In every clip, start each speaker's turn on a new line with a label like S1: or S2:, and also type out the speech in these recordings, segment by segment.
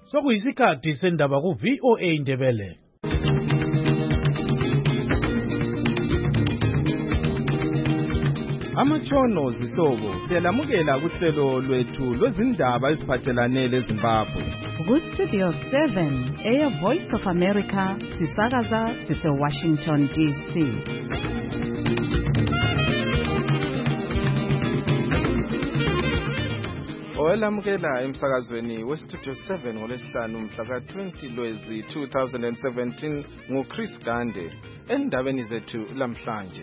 S1: Sokuyisikhathi sendaba ku VOA Indebele.
S2: Amatshono zihlobo siyalamukela kuhlelo lwethu lwezindaba eziphathelane leZimbabwe.
S3: Ku Studio 7 Air Voice of America sisakaza sise Washington DC.
S2: Owelamukela emsakazweni we Studio 7 ngolesihlanu mhla ka-20 Lwezi 2017 nguChris Gande. Endabeni zethu lamhlanje,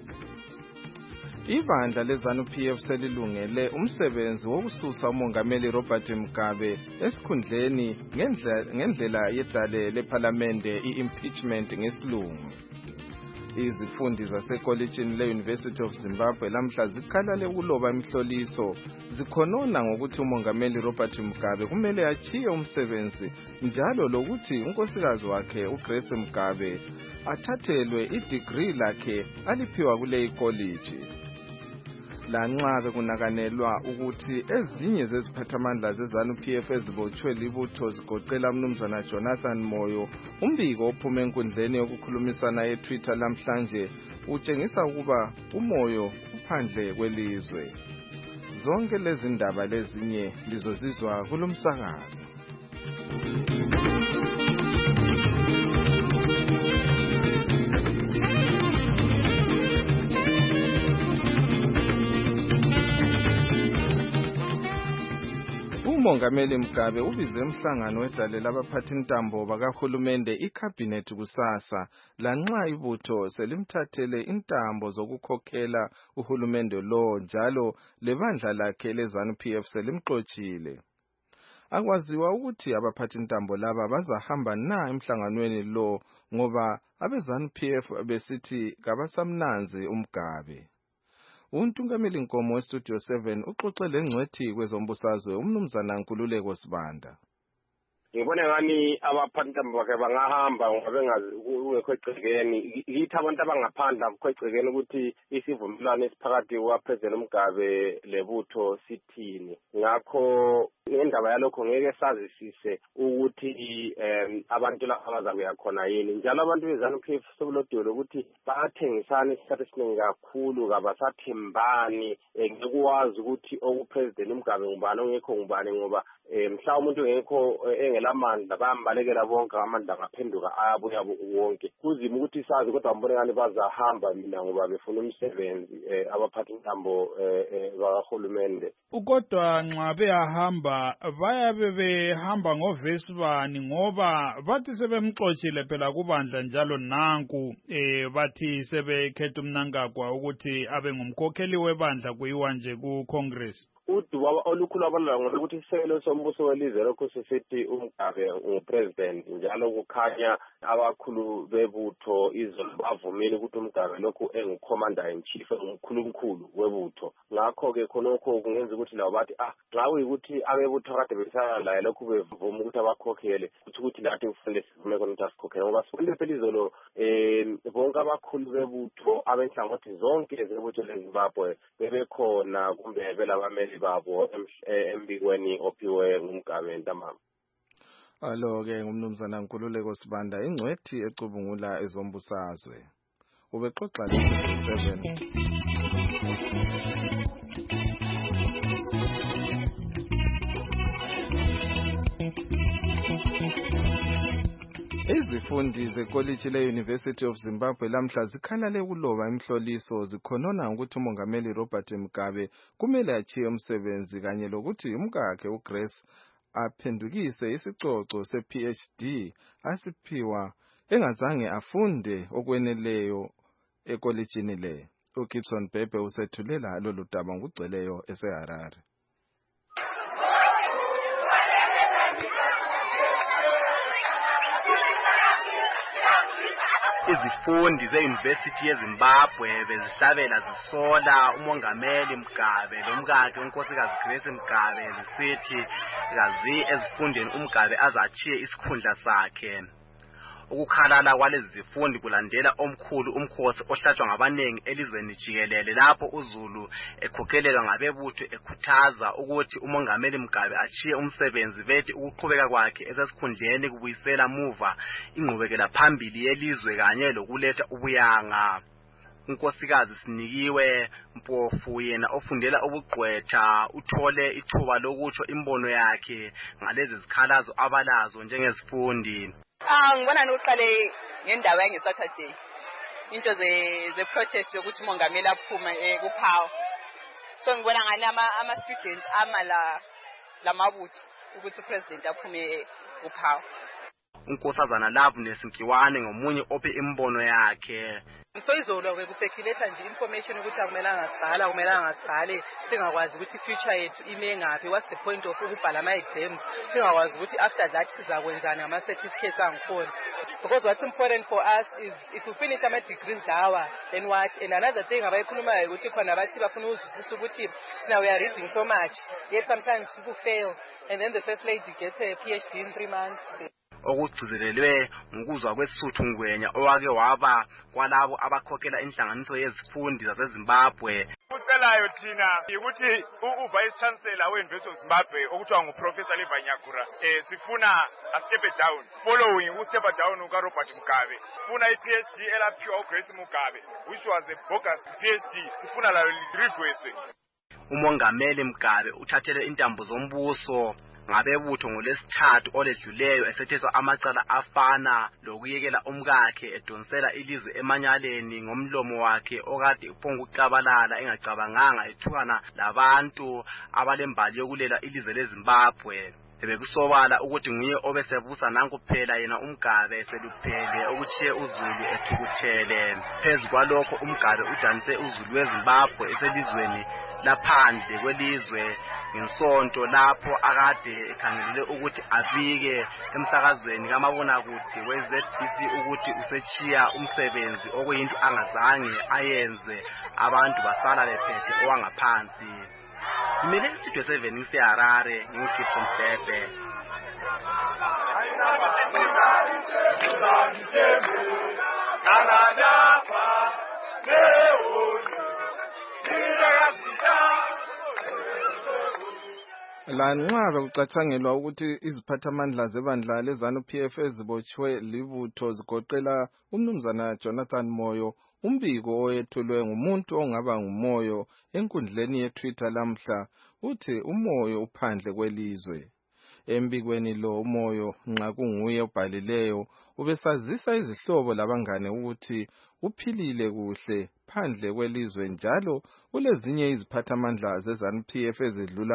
S2: ibandla leZANU-PF selilungele umsebenzi wokususa umongameli Robert Mugabe esikhundleni ngendlela yedale lephalamende i-impeachment ngesilungu. Izifundi zasekolitshini le-University of Zimbabwe lamhla zikhalale ukuloba imihloliso zikhonona ngokuthi umongameli Robert Mugabe kumele achiye umsebenzi njalo lokuthi unkosikazi wakhe uGrace Mugabe athathelwe i-degree lakhe aliphiwa kule college. Lanxa bekunakanelwa ukuthi ezinye zeziphathamandla zeZANU-PF ezibotshwe libutho zigoqela umnumzana Jonathan Moyo, umbiko ophume enkundleni yokukhulumisana yeTwitter lamhlanje utshengisa ukuba uMoyo uphandle kwelizwe. Zonke lezi ndaba lezinye lizozizwa kulomsakazo. uMongameli Mugabe ubize umhlangano wedale labaphathintambo bakahulumende iCabinet kusasa lanxa ibutho selimthathele intambo zokukhokhela uhulumende lo njalo lebandla lakhe leZANU-PF selimxotshile. Akwaziwa ukuthi abaphathintambo laba bazahamba na emhlanganweni lo ngoba abeZANU-PF besithi kabasamnanzi uMugabe. Untungameli Nkomo weStudio 7 uxoxe lengcwethi kwezombusazwe umnumzana Nkululeko Sibanda.
S4: Ngibona ngani abaphathintambo bakhe bangahamba ngoba bengazi ungekho egcekeni. Yithi abantu abangaphandla kwegcekeni ukuthi isivumelwano esiphakathi kwaPresident Mugabe lebutho sithini. Ngakho indaba yalokho ngeke sazisise ukuthi abantu laba bazakuya khona yini. Njalo abantu beZANU-PF sokulodolo ukuthi bayathengisana isikhathi esiningi kakhulu kabasathembani ngekwazi ukuthi okuPresident Mugabe ngubani ongekho ngubani ngoba mhla umuntu ngekho engelamandla bayambalekela bonke amandla ngaphenduka ayabuya wonke. Kuzima ukuthi sazi kodwa mbone ngani bazahamba mina ngoba befuna umsebenzi abaphathintambo bakahulumende.
S5: Kodwa nxa behamba bayabe behamba ngovesi bani ngoba bathi sebemxotshile phela kubandla njalo nanku bathi sebekhetha umnankagwa ukuthi abe ngumkhokheli webandla kuyiwa nje ku-Congress.
S4: Uduba olukhulu abalala ngokuthi isekelo sombuso welizwe lokho sisithi uMugabe ngupresident njalo kukhanya abakhulu bebutho izolo bavumile ukuthi uMugabe lokhu engicommander in chief umkhulunkulu webutho. Ngakho ke khonokho kungenza ukuthi labo bathi nxa kuyikuthi abebutho kade besaya laye lokhu bevuma ukuthi abakhokhele ukuthi lathi kufanele sivume khona ukuthi asikhokhele ngoba sifunde phela izolo bonke abakhulu bebutho abenhlangothi zonke zebutho leZimbabwe bebekhona kumbe belabameli babo embikweni ophiwe nguMugabe ntambama.
S2: Alo-ke ngumnumzana Nkululeko Sibanda ingcwethi ecubungula ezombusazwe. Ubexoxa le-7. Izifundi zekolitshi le-University of Zimbabwe lamhla zikhalale ukuloba imihloliso zikhonona ukuthi umongameli Robert Mugabe kumele achiye umsebenzi kanye lokuthi umkakhe uGrace aphendukise isicoco se-PhD asiphiwa engazange afunde okweneleyo ekolitshini le. uGibson Bhebhe usethulela lolu daba ngugceleyo eseHarare.
S6: Izifundi ze-University yeZimbabwe bezihlabela zisola umongameli Mugabe lomkakhe unkosikazi Grace Mugabe zisithi kazi ezifundeni uMugabe azachiye isikhundla sakhe. ukukhalala kwalezi zifundi kulandela omkhulu umkhosi ohlatshwa ngabanengi elizweni jikelele lapho uZulu ekhokhelelwa ngabebutho ekhuthaza ukuthi umongameli Mugabe achiye umsebenzi bethi ukuqhubeka kwakhe esesikhundleni kubuyisela muva ingqubekela phambili yelizwe kanye lokuletha ubuyanga. unkosikazi Sinikiwe Mpofu yena ofundela ubugqwetha uthole ithuba lokutsho imbono yakhe ngalezi zikhalazo abalazo njengezifundi.
S7: Ngibona nokuqale ngendaba yangeSaturday into ze protest yokuthi umongameli aphume kuPhawu. So ngibona ngani ama students lamabutho ukuthi upresident aphume kuPhawu.
S6: unkosazana Loveness Nkiwane ngomunye ophe imbono yakhe.
S7: So izolo kusekhileta nje information ukuthi akumelanga sibhale singakwazi ukuthi future yethu ime ngapi, what's the point of ukubhala ama exams singakwazi ukuthi after that sizakwenzana ama certificates angikhona. Because what's important for us is if we finish ama degrees lawa then what. And another thing abayikhulumayo ukuthi khona abathi bafuna ukuzwisisa ukuthi now we are reading so much yet sometimes people fail and then the first lady gets a PhD in 3 months.
S6: Okugcizelelwe ngokuzwa kwesuthu ngwenya owake waba kwalabo abakhokhela inhlanganiso yezifundi zaseZimbabwe.
S8: Ucelayo thina ukuthi uvice chancellor weUniversity of Zimbabwe okuthiwa nguProfessor Levanyakura sifuna a step down following step down ukaRobert Mugabe. Sifuna iPhD elaphiwa uGrace Mugabe which was a bogus PhD. Sifuna layo reverswe.
S6: Umongameli Mugabe uthathele intambo zombuso ngabebutho ngolesithathu oledluleyo esetheswa amacala afana lokuyekela umkakhe edonsela ilizwe emanyaleni ngomlomo wakhe okade uphonga ukucabalala engacabanganga ethukana labantu abalembali yokulela ilizwe leZimbabwe. Bekusobala ukuthi nguye obesebusa nanku phela yena uMgabe seluphele okuchiye uZulu ethukuthele. Phezu kwalokho uMgabe udanise uZulu weZimbabwe eselizweni laphandle kwelizwe ngesonto lapho akade ekhangelele ukuthi abike emsakazweni kamabonakude weZBC ukuthi usechiya umsebenzi okuyinto angazange ayenze abantu basala bephethe owangaphansi. Imele istudio 7 ngiseHarare ngikho Mhlebe.
S2: La nqaba kucathangelwa ukuthi iziphathamandla zebandla leZANU-PF ezibotshiwe libutho zigoqela umnumzana Jonathan Moyo. Umbiko oyethulwe ngumuntu ongaba nguMoyo enkundleni yeTwitter lamhla uthi uMoyo uphandle kwelizwe. Embikweni lo uMoyo nxa kunguye obhalileyo ubesazisa izihlobo labangane ukuthi uphilile kuhle phandle kwelizwe njalo ulezinye iziphathamandla zeZANU-PF ezidlula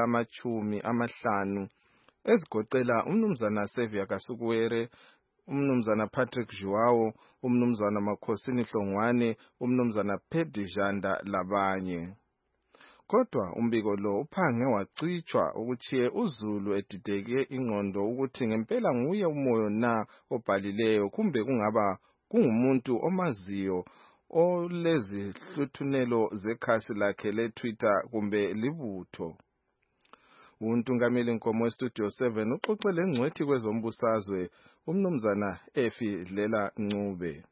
S2: 50 ezigoqela umnumzana Xavier Kasukuwere, umnumzana Patrick Joao, umnumzana Makhosini Hlongwane, umnumzana Pedi Janda labanye. Kodwa umbiko lo uphange wacitshwa ukuthi uZulu edideke ingqondo ukuthi ngempela nguye uMoyo na obhalileyo kumbe kungaba kungumuntu omaziyo olezihluthunelo zekhasi lakhe leTwitter kumbe libutho. Untungameli Nkomo Studio 7 uxoxele ngcwethi kwezombusazwe umnumzana Efi Dlela Ncube.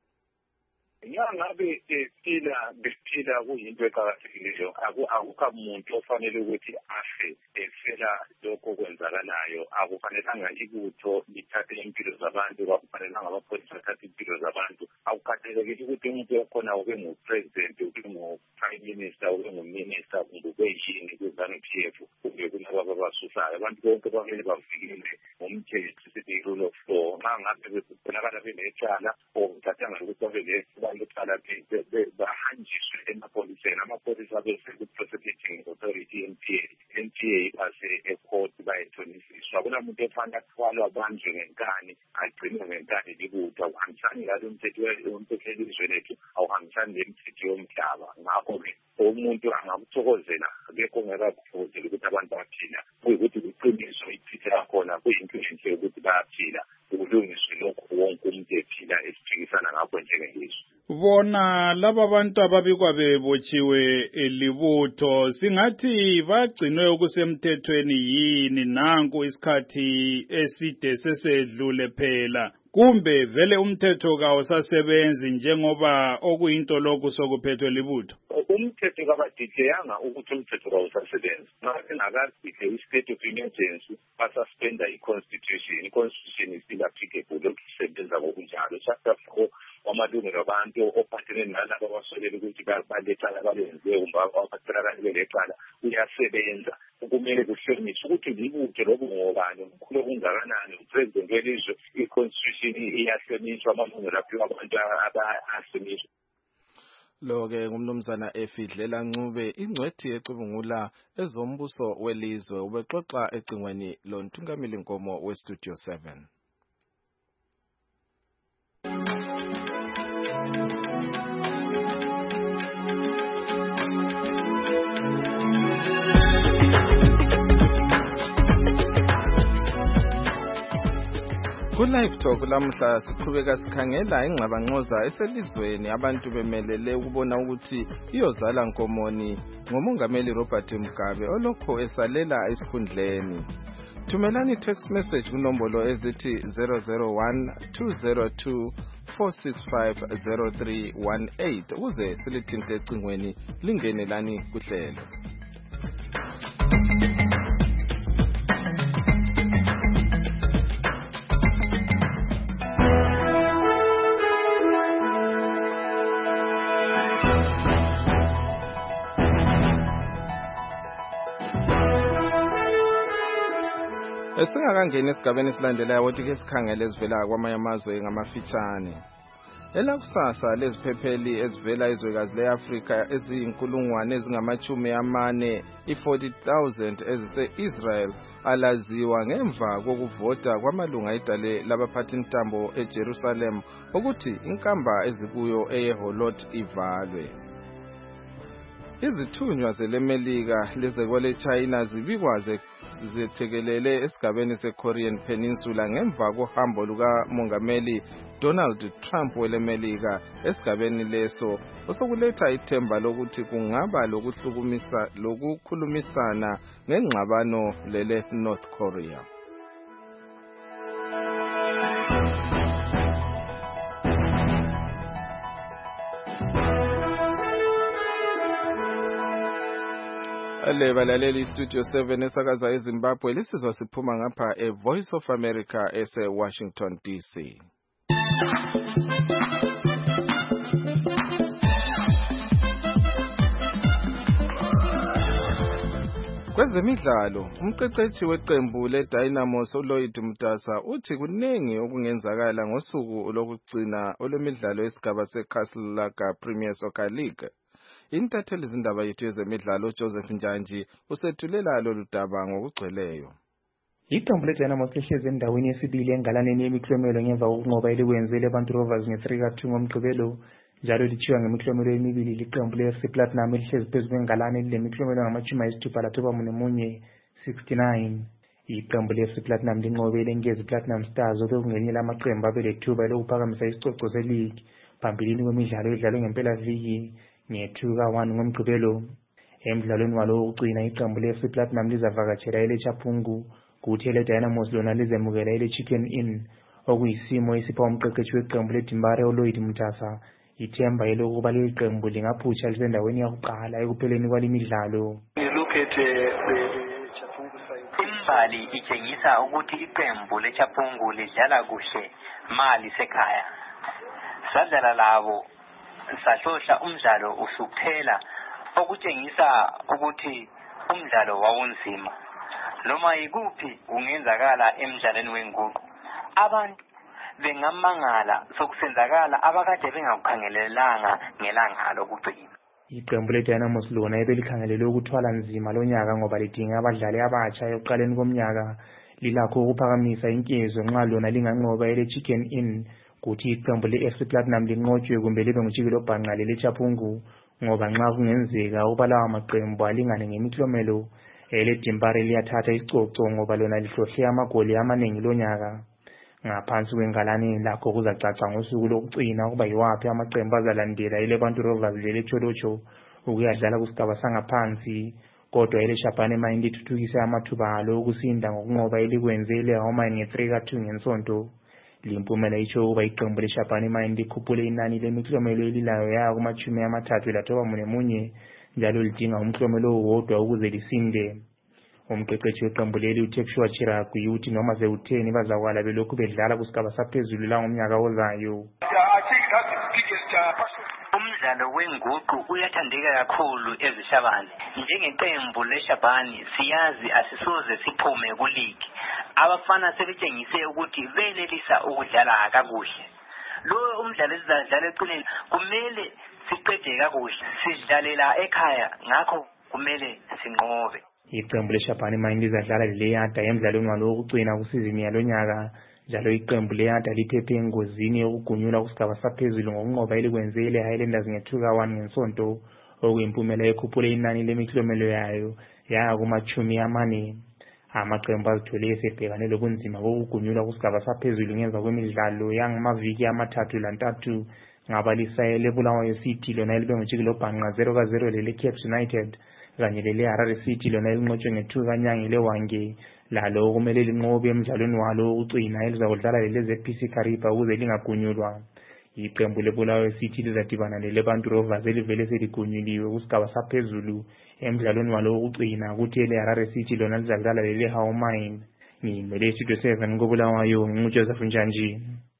S9: Ngabe bephila kuyinto eqhakathekileyo akukho umuntu ofanele ukuthi afe efela lokho kwenzakalayo. Akufanelanga ibutho lithathe impilo zabantu, akufanelanga abaphoyisa bathathe impilo zabantu. Akukhathalekile ukuthi umuntu okhona ube ngupresident, ube ngu-prime minister, ube nguminister kumbe ube yini kweZANU-PF kumbe kulabo ababasusayo. Abantu bonke bamele bavikele ngomthetho sithi rule of law. Nxa ngabe kubonakala benecala okuthathanga ukuthi babe lecala bahanjiswe emapoliseni. Amapolisa bese ku-prosecuting authority NPA base ecourt bayethonisiswa. Kunamuntu efana athwalwa abanjwe ngenkani agcinwe ngenkani libutho. Akuhambisani lalo umthetho welizwe lethu, awuhambisani lemithetho yomhlaba. Ngakho-ke umuntu angakuthokozela bekho ngekakuthokozela ukuthi abantu baphila kuyikuthi kuqiniswe iphithe lakhona kuyinto enhle ukuthi bayaphila kulungiswe lokho wonke umuntu ephila esiphikisana ngakho njengelizwe.
S5: siyabona laba bantu ababikwa bebotshiwe libutho singathi bagcinwe okusemthethweni yini nanku isikhathi eside sesedlule phela kumbe vele umthetho kawusasebenzi njengoba okuyinto lokhu sokuphethwe libutho?
S9: Umthetho kabadidleyanga ukuthi umthetho kawusasebenzi. Ngabe ngakadidle i-state of emergency basuspenda i-constitution. I-constitution is still applicable okusebenza ngokunjalo. Chapter 4 wamalungelo abantu ophathele nalabo abasolela ukuthi balethala balenziwe kumbe abatholakala belecala uyasebenza. Kumele kuhlonyiswe ukuthi libutho lobu ngobani umkhulu okungakanani upresident welizwe i-constitution iyahlonishwa amalungelo aphiwa abantu ahlonishwa.
S2: Lo-ke ngumnumzana Efidlela Ncube ingcwethi ecubungula ezombuso welizwe ubexoxa ecingweni loNtungamili Nkomo weStudio 7. Ku-Live Talk lamhla siqhubeka sikhangela ingxabangxoza eselizweni abantu bemelele ukubona ukuthi iyozala nkomoni ngomongameli Robert Mugabe olokho esalela esikhundleni. Thumelani text message kunombolo ezithi 001-202-465-0318 ukuze silithinte ecingweni lingenelani kuhlelo. Esingakangeni esigabeni esilandelayo wothi ke sikhangele ezivela kwamanye amazwe ngamafitshane. Elakusasa leziphepheli ezivela izwekazi leAfrika eziyinkulungwane ezingamachumi 40,000 ezise-Israel alaziwa ngemva kokuvota kwamalunga edale labaphathintambo eJerusalem ukuthi inkamba ezikuyo eyeholot ivalwe. Izithunywa zelemelika lezekwele China zibikwa zethekelele esigabeni seKorean Peninsula ngemva kohambo lukamongameli Donald Trump welemelika esigabeni leso osokuletha ithemba lokuthi kungaba lokukhulumisana ngengxabano lele North Korea. Balaleli Studio 7 esakaza eZimbabwe lisizwa siphuma ngapha eVoice of America ese-Washington DC. Kwezemidlalo umqeqeshi weqembu leDynamos uLloyd Mtasa uthi kunengi okungenzakala ngosuku lokugcina olwemidlalo esigaba seCastle Lager Premier Soccer League. Intatheli izindaba yethu yezemidlalo Joseph Njanji usethulela lolu daba ngokugcweleyo.
S10: Iqembu leDynamos lihlezi endaweni yesibili engalaneni yemiklomelo ngemva kokunqoba elikwenzile abantu Rovers nge-3-2 ngomgqibelo njalo lithiwa ngemiklomelo emibili liqembu le-FC Platinum elihlezi phezu kwengalane lilemiklomelo ngama-64 69. Iqembu le-FC Platinum linqobele iNkezi Platinum Stars obekungenye lamaqembu abelethuba lokuphakamisa isicoco se-league phambilini kwemidlalo edlalwe ngempelaviki nge-2-1 ngomgqibelo. Emidlalweni walo wokugcina iqembu le-FC Platinum lizavakatshela eleChapungu kuthi eleDynamos lona lizemukela eleChicken Inn okuyisimo esipha umqeqeshi weqembu leDimbare uLloyd Mtasa ithemba elokuba leli qembu lingaphutsha lisendaweni yakuqala ekupheleni kwalimidlalo.
S11: Imbali itshengisa ukuthi iqembu leChapungu lidlala kuhle mali sekhaya. Sadlala labo sahlohla umdlalo usuphela okutshengisa ukuthi umdlalo wawunzima. Noma yikuphi ungenzakala emidlalweni wenguqu. Abantu bengamangala sokusenzakala abakade bengakukhangelelanga ngelanga lokugcina.
S10: Iqembu leDynamos lona ebelikhangelele ukuthwala nzima lonyaka ngoba lidinga abadlali abatsha ekuqaleni komnyaka lilakho ukuphakamisa inkezo nxa lona linganqoba eleChicken Inn kuthi iqembu le-FC Platinum linqotshwe kumbe libe ngujikelo bhanqa leChapungu ngoba nxa kungenzeka ukuba lawa maqembu alingane ngemiklomelo eleDimbare liyathatha isicoco ngoba lona lihlohle amagoli amaningi lonyaka. ngaphansi kwengalane lakho kuzacaca ngosuku lokucina ukuba yiwaphi amaqembu azalandela iLebantu Rovers leleCholocho ukuyadlala kusigaba sangaphansi. Kodwa iLeshabane Mine ithuthukise amathuba alo okusinda ngokunqoba elikwenze iLehawmine nge-3-2 ngensonto. Limpumela itsho ukuba iqembu leShabane Mine likhuphule inani lemiklomelo elilayo yaya kuma-31 njalo lidinga umklomelo owodwa ukuze lisinde. Umqeqeshi weqembu leli uTekshua Chiragwi uthi noma sewutheni bazakwala belokhu bedlala kusigaba saphezulu la ngomnyaka ozayo.
S11: Umdlalo wenguqu uyathandeka kakhulu eZishabane. Njengeqembu leShabane siyazi asisoze siphume kuligi. Abafana sebetshengise ukuthi benelisa ukudlala kakuhle. Lo umdlalo sizadlala eqineni kumele siqede kakuhle. Sidlalela ekhaya ngakho kumele sinqobe.
S10: Iqembu leShabane Mine lizadlala leleyada emdlalweni walo wokucina kusizini yalonyaka. Njalo iqembu leyada liphephe engozini yokugunyulwa kusigaba saphezulu ngokunqoba elikwenze iLehighlanders nge-2-1 ngensonto okuyimpumela ekhuphule inani lemiklomelo yayo yaya kuma-40. Amaqembu azithole esebhekane lobunzima bokugunyulwa kusigaba saphezulu ngemva kwemidlalo yangamaviki amathathu lantathu ngabalisa leBulawayo City lona elibengujiki lobhanqa 0-0 leleCaps United kanye leleHarare City lona elinqotshwe nge-2 kanyanga leWange lalo kumele linqobe emdlalweni walo wokucina elizakudlala leleZPC Kariba ukuze lingagunyulwa. Iqembu leBulawayo City lizadibana leLebantu Rovers elivele seligunyuliwe kusigaba saphezulu emdlalweni walo wokucina kuthi eleHarare City lona lizadlala leleHawmine. Ngimele Studio 7 koBulawayo nguJoseph Njanji.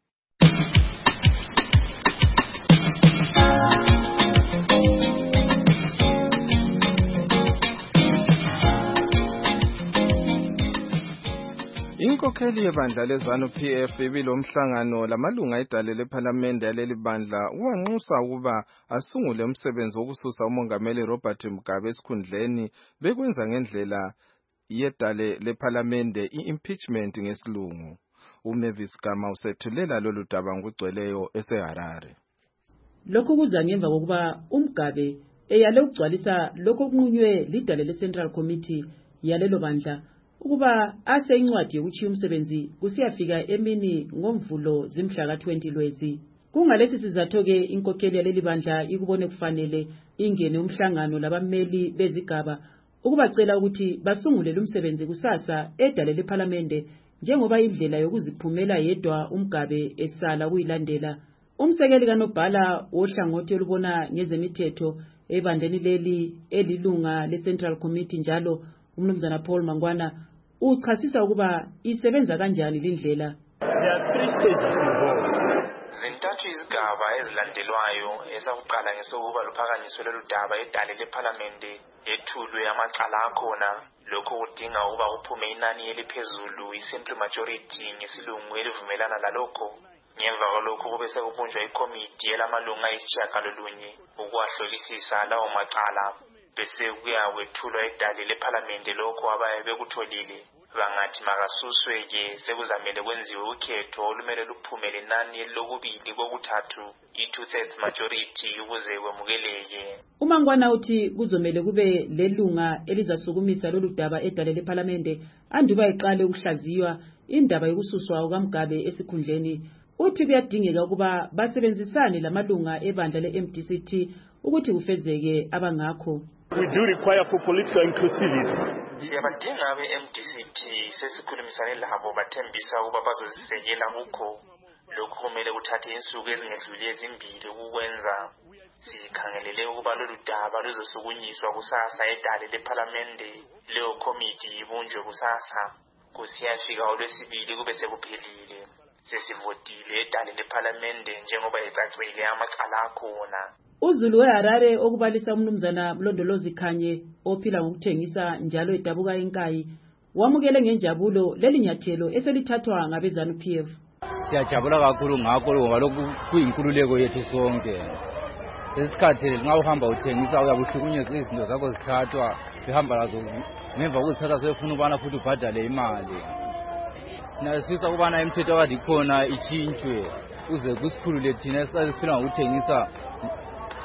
S2: Inkokheli yebandla leZANU-PF ibilomhlangano lamalunga edale lephalamende yaleli bandla wanxusa ukuba asungule umsebenzi wokususa umongameli Robert Mugabe esikhundleni bekwenza ngendlela yedale lephalamende i-impeachment ngesilungu. uMavis Gama usethulela lolu daba ngugcweleyo eseHarare.
S12: Lokhu kuza ngemva kokuba uMgabe eyale ukugcwalisa lokho okunqunywe lidale leCentral Committee yalelo bandla ukuba ase incwadi yokuchiya umsebenzi kusiyafika emini ngomvulo zimhla ka-20 Lwezi. Kungalesi sizathu ke inkokheli yaleli bandla ikubone kufanele ingene umhlangano labameli bezigaba ukubacela ukuthi basungulele umsebenzi kusasa edale lePhalamende njengoba indlela yokuziphumela yedwa uMgabe esala kuyilandela. Umsekeli kaNobhala ohlangothi olubona ngezemithetho ebandeni leli elilunga leCentral Committee njalo uMnumzana Paul Mangwana uchasisa ukuba isebenza kanjani lindlela.
S13: Zintathu izigaba ezilandelwayo esakuqala ngesokuba luphakanyiswe lolu daba edale lePhalamende ethulwe amacala akhona. Lokho kudinga ukuba kuphume inani eliphezulu i-simple majority ngesilungu elivumelana lalokho. Ngemva kwalokho kube sekubunjwa ikomiti elamalunga ayisishiyagalolunye ukuwahlolisisa lawo macala bese kuyakwethulwa edale lePhalamende lokho abaye bekutholile. Bangathi makasuswe-ke sekuzamele kwenziwe ukhetho olumele luphumele inani lokubili kokuthathu i-2/3 majority ukuze kwemukeleke.
S12: uMangwana uthi kuzomele kube lelunga elizasukumisa lolu daba edale lePhalamende anduba iqale ukuhlaziywa indaba yokususwa kukaMgabe esikhundleni. Uthi kuyadingeka ukuba basebenzisane lamalunga ebandla le-MDCT ukuthi kufezeke abangakho.
S14: We do require for political inclusivity.
S13: Siyabadinga abe-MDCT sesikhulumisane labo bathembisa ukuba bazozisekela kukho. Lokhu kumele kuthathe insuku ezingedluli ezimbili ukukwenza. Sikhangelele ukuba lolu daba luzosukunyiswa kusasa edale lePhalamende. Leyo komiti ibunjwe kusasa. Kusiyafika uLwesibili kube sekuphelile. Sesivotile edale lePhalamende njengoba ecacile amacala akhona.
S12: uZulu weHarare okubalisa uMnumzana Mlondolozi Khanye ophila ngokuthengisa njalo edabuka enkayi wamukele ngenjabulo lelinyathelo eselithathwa ngabeZANU-PF.
S15: Siyajabula kakhulu ngakho ngoba lokhu kuyinkululeko yethu sonke. Lesikhathi nxa uhamba uthengisa uyabuhlukunyezwa izinto zakho zithathwa zihamba lazo ngemva kokuzithatha sefuna ubana futhi ubhadale imali. Nasisa ukubana imithetho akade ikhona itshintshwe uze kusikhulule thina esasiphila ngokuthengisa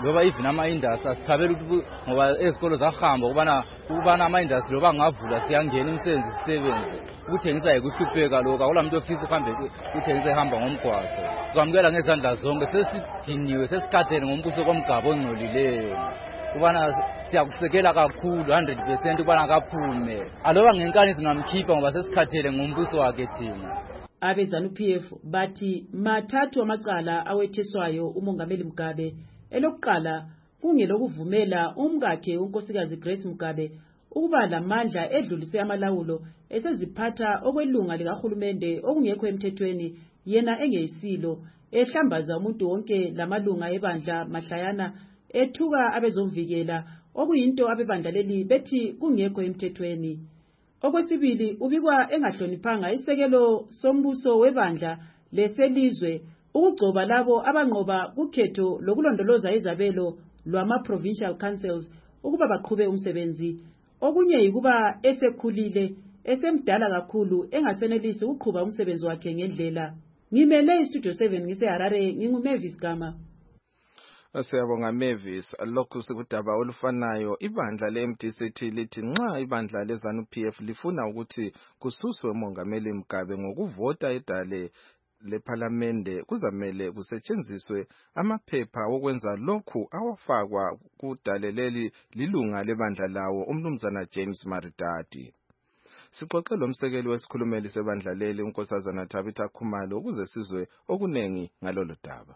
S15: loba even ama-industry asithabela ukuthi ngoba ezikolo zahamba ukubana ama-industry loba angavula siyangena imisebenzi sisebenze ukuthengisa yikuhlupheka lokhu akula muntu ofisa uhambe ukuthengisa ehamba ngomgwaqo sizamukela ngezandla zonke sesidiniwe sesikhathele ngombuso komgaba ongcolileyo ukubana siyakusekela kakhulu 100% ukubana kaphume aloba ngenkani singamkhipha ngoba sesikhathele ngombuso wakhe thina.
S12: Abe-ZANU-PF bathi mathathu amacala awethiswayo umongameli Mugabe. Elokuqala kungelokuvumela umkakhe unkosikazi Grace Mugabe ukuba lamandla edlulise amalawulo eseziphatha okwelunga likahulumende okungekho emthethweni yena engeyisilo ehlambaza umuntu wonke lamalunga ebandla mahlayana ethuka abezomvikela okuyinto abebandla leli bethi kungekho emthethweni. Okwesibili ubikwa engahloniphanga isekelo sombuso webandla leselizwe ukugcoba labo abanqoba kukhetho lokulondoloza izabelo lwama-provincial councils ukuba baqhube umsebenzi. Okunye yikuba esekhulile esemdala kakhulu engasenelisi ukuqhuba umsebenzi wakhe ngendlela. Ngimele iStudio 7 ngiseHarare nginguMavis Gama.
S2: Siyabonga Mavis. Lokhu sikudaba olufanayo ibandla le-MDC lithi nxa ibandla le-ZANU-PF lifuna ukuthi kususwe umongameli Mugabe ngokuvota edale lePhalamende kuzamele kusetshenziswe amaphepha okwenza lokhu awafakwa kudale leli lilunga lebandla lawo umnumzana James Maridadi. Sixoxe lomsekeli wesikhulumeli sebandla leli unkosazana Tabitha Khumalo ukuze sizwe okunengi ngalolu daba.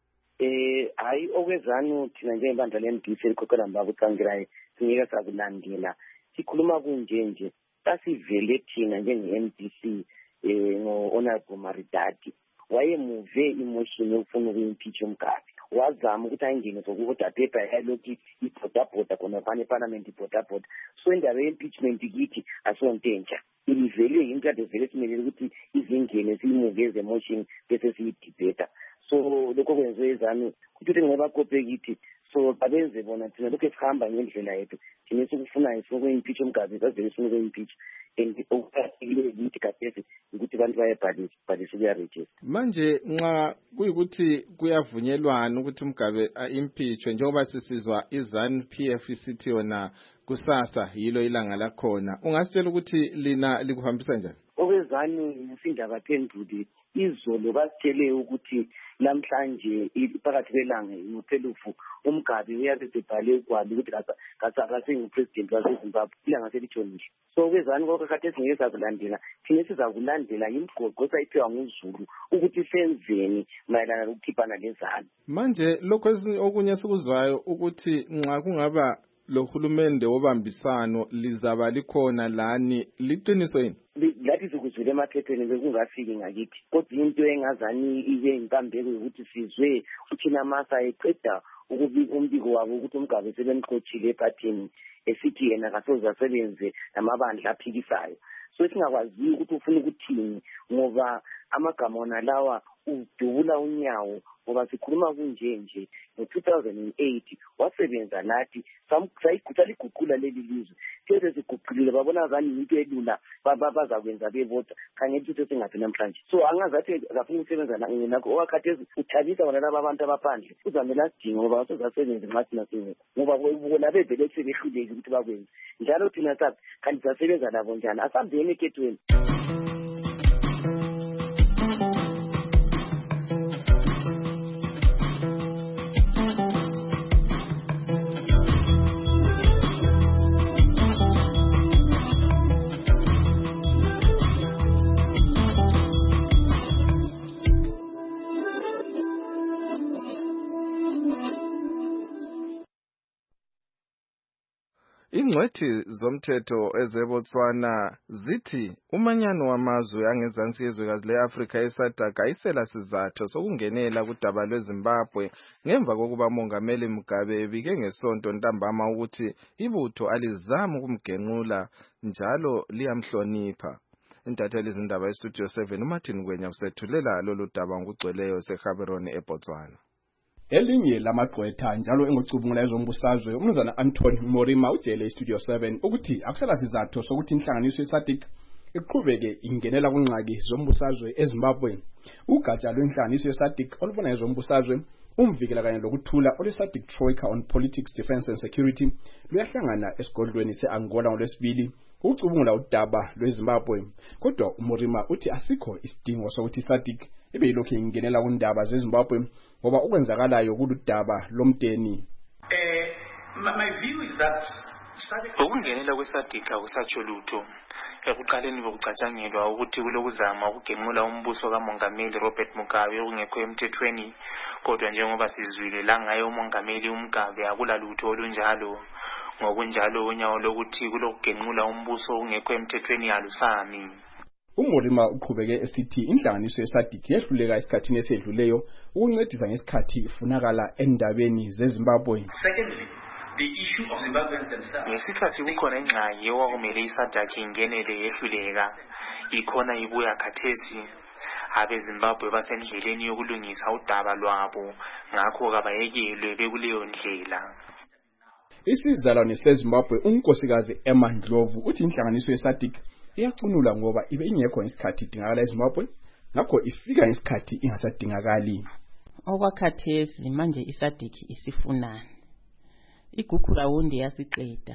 S16: Hayi okwezanu thina njengebandla le-MDC likhokhela mbakucangirayo singeke sakulandela sikhuluma kunje sasivele thina njenge-MDC ngo-Honorable Maridadi wayemuve emotion yokufuna ukuyi-impeach Mugabe wazama ukuthi ayingene sokuvoda paper yalokuthi ibhodabhoda khona phana eParliament ibhodabhoda so indaba ye-impeachment kithi asonto entsha ivele into kade vele simelele ukuthi izingene siyimuve eze-emotion bese siyidibeta. So lokho kwenziwe ezanu ukuthi ngebakope kithi so babenze bona thina lokho esihamba ngendlela yethu thina sikufunayo sokuyi-impeach Mugabe sazele sifuna ukuyi-impeach and okuqakathekile ukuthi kathesi ukuthi abantu bayabhalisa kuya-register.
S2: Manje nxa kuyikuthi kuyavunyelwana ukuthi Mugabe a-impeachwe njengoba sisizwa i-ZANU-PF isithi yona kusasa yilo ilanga lakhona ungasitshela ukuthi lina likuhambisa njani?
S16: Okwezanu isindaba phenduli izolo basitshele ukuthi namhlanje phakathi kwelanga ngophelufu uMgabe uyabe sebhale ugwalo ukuthi kasingu-president waseZimbabwe ilanga selitshonile. So kwezanu konke kade singeke sakulandela thina sizakulandela imigoqo esayiphiwa nguZulu ukuthi senzeni mayelana lokukhiphana lezanu.
S2: Manje lokho okunye sikuzwayo ukuthi nxa kungaba lo hulumende wobambisano lizaba likhona lani liqiniso yini?
S16: Lathi sikuzwile emaphepheni bekungafiki ngakithi kodwa into engazani ibe inkambeko yokuthi sizwe uthina masa eqeda ukubika umbiko wabo ukuthi uMgabe sebemxotshile ephathini esithi yena kasoze asebenze namabandla aphikisayo. So singakwazi ukuthi ufuna ukuthini ngoba amagama wona lawa udubula unyawo ngoba sikhuluma kunje ngo-2008 wasebenza nathi sayiguqula leli lizwe keze siguqulile babona zani into elula bazakwenza bevota kanye ukuthi singathi namhlanje. So angazathi akafuna ukusebenza nakho owakhathesi uthabisa bona laba abantu abaphandle uzamela sidinga ngoba basozasebenza nxa thina singekho ngoba bona bevele sebehluleki ukuthi bakwenze njalo thina sathi kanti sasebenza labo njani asambeni ekhethweni.
S2: Ingcwethi zomthetho ezeBotswana zithi umanyano wamazwe angezansi yezwekazi le-Afrika eSADC ayisela sizathu sokungenela kudaba lweZimbabwe ngemva kokuba umongameli Mugabe ebike ngesonto ntambama ukuthi ibutho alizama ukumgenqula njalo liyamhlonipha. Intatheli izindaba eStudio 7 uMartin Ngwenya usethulela lolu daba ngokugcweleyo seGaborone eBotswana.
S17: Elinye lamagqwetha njalo engocubungula ezombusazwe umnumzana Anthony Morima utshele iStudio 7 ukuthi akusela sizathu sokuthi inhlanganiso yeSADC iqhubeke ingenela kunqaki zombusazwe eZimbabwe. Ugatsha lwenhlanganiso yeSADC olubona ezombusazwe umvikela kanye lokuthula olwe-SADC Troika on Politics, Defence and Security luyahlangana esigodlweni se-Angola ngolwesibili ukucubungula udaba lweZimbabwe. Kodwa uMorima uthi asikho isidingo sokuthi iSADC ibe yilokhu ingenela kundaba zeZimbabwe ngoba okwenzakalayo kuludaba lomdeni.
S18: My view is that ukungenela kweSADC akusatsho lutho. Ekuqaleni bokucatshangelwa ukuthi kulokuzama ukugenqula umbuso kaMongameli Robert Mugabe ongekho emthethweni, kodwa njengoba sizwile la ngaye uMongameli uMugabe akulalutho olunjalo. Ngokunjalo unyawo lokuthi kulokugenqula umbuso ongekho emthethweni alusami.
S17: uMorima uqhubeke esithi inhlanganiso yeSADC yehluleka esikhathini esedluleyo ukuncedisa ngesikhathi ifunakala endabeni zeZimbabwe.
S18: Secondly, the issue of Zimbabweans themselves. Ngesikhathi kukhona ingxaki owakumele iSADC ingenele yehluleka, ikhona ibuya khathesi. AbeZimbabwe basendleleni yokulungisa udaba lwabo, ngakho kabayekelwe bekuleyo ndlela.
S17: Isizalwane seZimbabwe unkosikazi Emma Ndlovu uthi inhlanganiso yeSADC iyacunula ngoba ibe ingekho isikhathi idingakala eZimbabwe, ngakho ifika isikhathi ingasadingakali.
S19: Okwakhathesi manje iSADC isifunana. Igugu rawundi yasiqeda.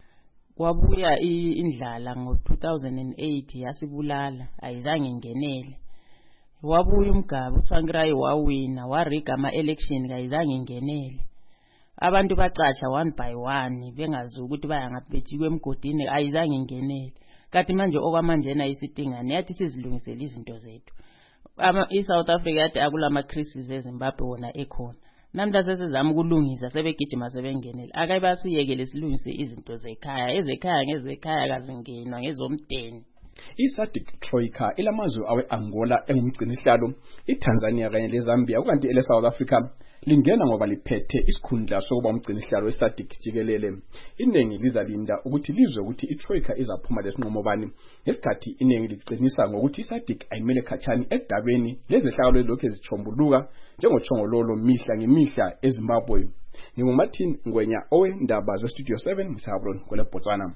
S19: Kwabuya indlala ngo2008 yasibulala, ayizange ingenele. Wabuya uMgabe uThwangirai wawina, wariga ama-election ayizange ingenele. Abantu bacatsha one by one bengazi ukuthi bayangaphethiwe emgodini ayizange ingenele. Kanti manje okwamanjena isidingane yathi sizilungisele izinto zethu. iSouth Africa yathi akulama crisis eZimbabwe wona ekhona. Namhla sesizama ukulungisa sebegijima sebengenele. Akayibasiyekele silungise izinto zekhaya, ezekhaya ngezekhaya kazingenwa ngezomdeni.
S17: iSADC Troika elamazwe awe-Angola engumgcinihlalo, iTanzania kanye leZambia ukanti ele-South Africa lingena ngoba liphethe isikhundla sokuba umgcinihlalo weSADC jikelele. Iningi lizalinda ukuthi lizwe ukuthi iTroika izaphuma lesinqumo bani, ngesikhathi iningi liqinisa ngokuthi iSADC ayimele khatshani edabeni lezehlakalo lokhu ezichombuluka njengochongololo mihla ngemihla eZimbabwe. NginguMartin Ngwenya owendaba zeStudio 7 ngisahabron kwele Botswana.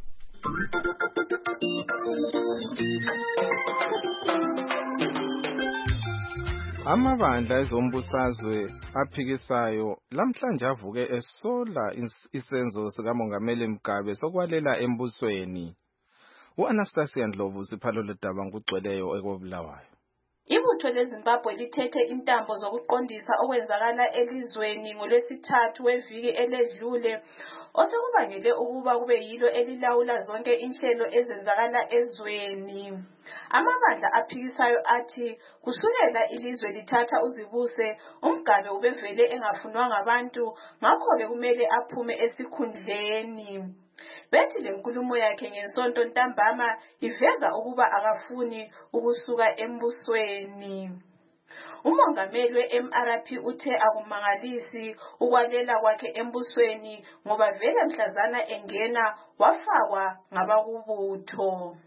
S2: Amabandla ezombusazwe aphikisayo lamhlanje avuke esola isenzo sikaMongameli Mugabe sokwalela embusweni. uAnastasia Ndlovu siphalo ledaba ngugcweleyo ekobulawayo.
S20: Ibutho leZimbabwe lithethe intambo zokuqondisa okwenzakala elizweni ngolwesithathu weviki eledlule osekubangele ukuba kube yilo elilawula zonke inhlelo ezenzakala ezweni. Amabandla aphikisayo athi kusukela ilizwe lithatha uzibuse uMgabe ubevele engafunwa ngabantu, ngakho-ke kumele aphume esikhundleni. Bethi le nkulumo yakhe ngesonto ntambama iveza ukuba akafuni ukusuka embusweni. Umongameli we-MRP uthe akumangalisi ukwalela kwakhe embusweni ngoba vele mhlazana engena wafakwa ngabakubutho.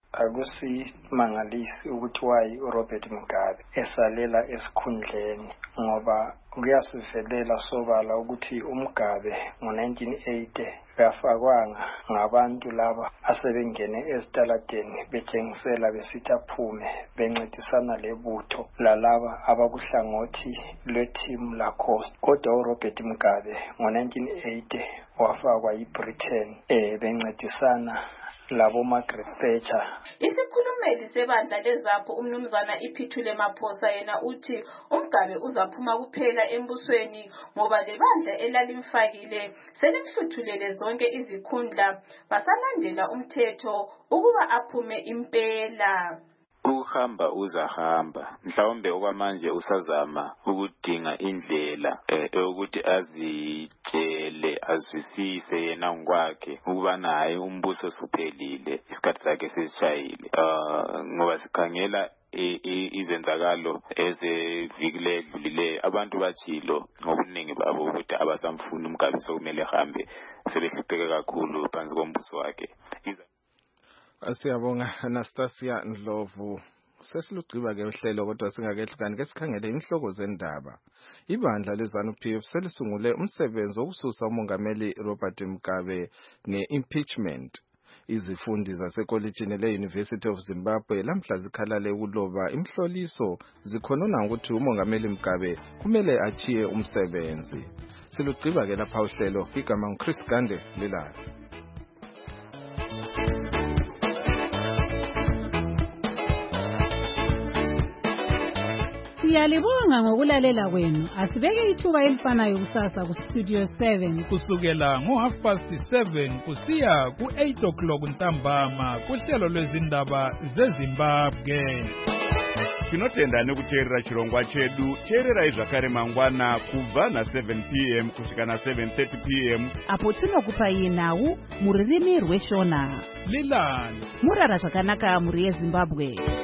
S21: Akusimangalisi ukuthi wayi uRobert Mugabe esalela esikhundleni ngoba kuyasivelela sobala ukuthi uMugabe ngo1980 kafakwanga ngabantu laba asebengene esitaladeni betshengisela besithi aphume bencedisana lebutho lalaba abakuhlangothi lweteam laCoast. Kodwa uRobert Mugabe ngo1980 wafakwa yiBritain bencedisana labo Margaret Thatcher.
S20: Isikhulumeli sebandla lezapho umnumzana iPhithule Maphosa yena uthi uMgabe uzaphuma kuphela embusweni ngoba lebandla elalimfakile selimhluthulele zonke izikhundla basalandela umthetho ukuba aphume impela.
S22: Ukuhamba uzahamba, mhlawumbe okwamanje usazama ukudinga indlela ukuthi azitshele azwisise yena ngokwakhe ukuba naye umbuso suphelile, isikhathi sakhe sesishayile. Ngoba sikhangela izenzakalo ezeviki edlulileyo abantu bachilo ngobuningi babo ukuthi abasamfuni uMgabe sokumele ehambe, sebehlupheke kakhulu phansi kombuso wakhe.
S2: Siyabonga Anastasia Ndlovu. Sesilugqiba ke uhlelo kodwa singakehlukani ke sikhangele inhloko zendaba. Ibandla leZANU-PF selisungule umsebenzi wokususa uMongameli Robert Mugabe ngeimpeachment. Izifundi zasekolitshini le-University of Zimbabwe lamhla zikhalale ukuloba imhloliso zikhonona ukuthi umongameli Mugabe kumele achiye umsebenzi. Silugqiba ke lapha uhlelo, igama nguChris Gande lilala.
S1: Siyalibonga ngokulalela kwenu. Asibeke ithuba elifanayo kusasa ku Studio 7
S5: kusukela ngo7:30 kusiya ku8 o'clock ntambama kuhlelo lwezindaba zeZimbabwe.
S3: Tinotenda nekuteerera chirongwa chedu. Teererai zvakare mangwana kubva na7 p.m. kusvika na7:30 p.m.
S1: apo tinokupai nhau muririmi rweshona.
S5: Lilani
S1: murara zvakanaka muri yeZimbabwe.